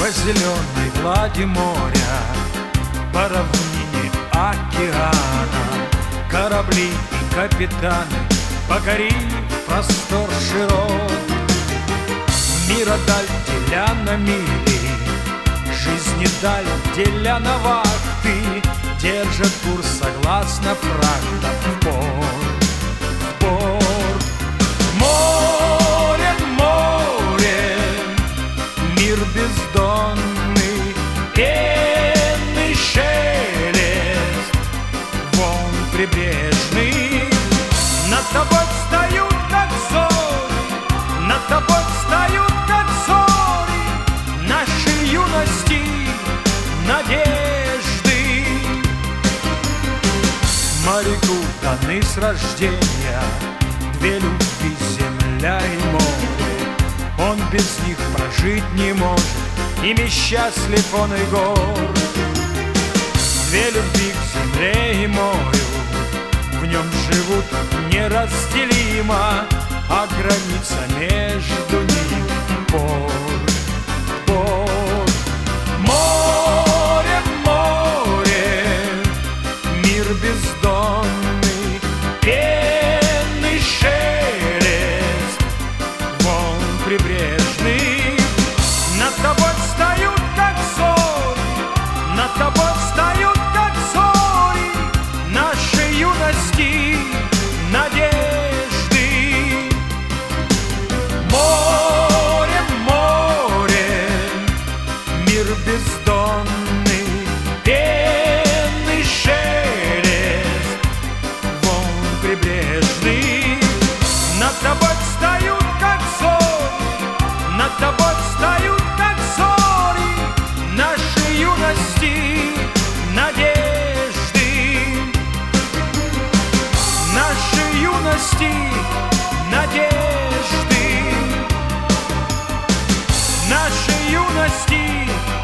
По зеленой глади моря, по равнине океана, корабли и капитаны, покорив простор широт. Мира даль деля на мили, жизни даль деля на вахты, держат курс согласно фрактам в порт, в порт. Море, море, мир бездонный, пенный шелест, волн прибрежный. Над тобой встают, как зори, над тобой встают, как зори, нашей юности надежды. Моряку даны с рождения две любви, земля и море. Он без них прожить не может, ими счастлив он и горд. Две любви к земле и морю, в нем живут неразделимо, а граница между ними порт, порт. Море, море, мир бездонный, пенный шелест, волн прибрежный. Над тобой встают, как зори, над тобой встают, как зори, нашей юности надежды. Море, море, мир бездонный, пенный шелест, волн прибрежный. Над тобой встают, как зори, над тобой встают, как зори, нашей юности надежды, нашей юности надежды, нашей юности